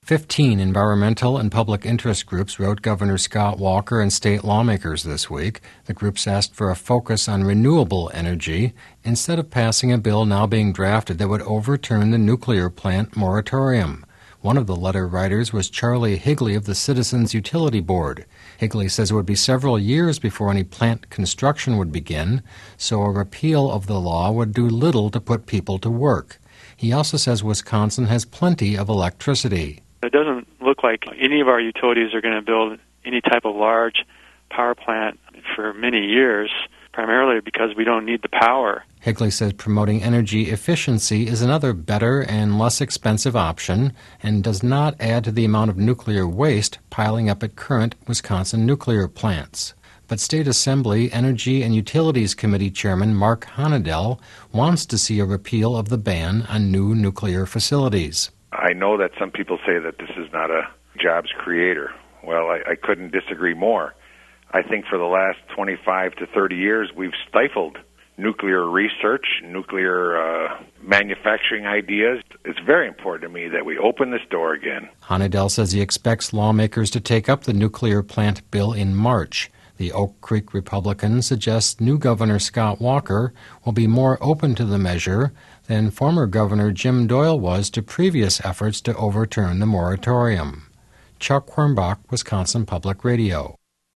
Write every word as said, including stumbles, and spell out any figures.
Fifteen environmental and public interest groups wrote Governor Scott Walker and state lawmakers this week. The groups asked for a focus on renewable energy instead of passing a bill now being drafted that would overturn the nuclear plant moratorium. One of the letter writers was Charlie Higley of the Citizens Utility Board. Higley says it would be several years before any plant construction would begin, so a repeal of the law would do little to put people to work. He also says Wisconsin has plenty of electricity. It doesn't look like any of our utilities are going to build any type of large power plant for many years, primarily because we don't need the power. Higley says promoting energy efficiency is another better and less expensive option and does not add to the amount of nuclear waste piling up at current Wisconsin nuclear plants. But State Assembly Energy and Utilities Committee Chairman Mark Honedel wants to see a repeal of the ban on new nuclear facilities. I know that some people say that this is not a jobs creator. Well, I, I couldn't disagree more. I think for the last twenty-five to thirty years, we've stifled nuclear research, nuclear uh, manufacturing ideas. It's very important to me that we open this door again. Honedel says he expects lawmakers to take up the nuclear plant bill in March. The Oak Creek Republican suggests new Governor Scott Walker will be more open to the measure than former Governor Jim Doyle was to previous efforts to overturn the moratorium. Chuck Quirmbach, Wisconsin Public Radio.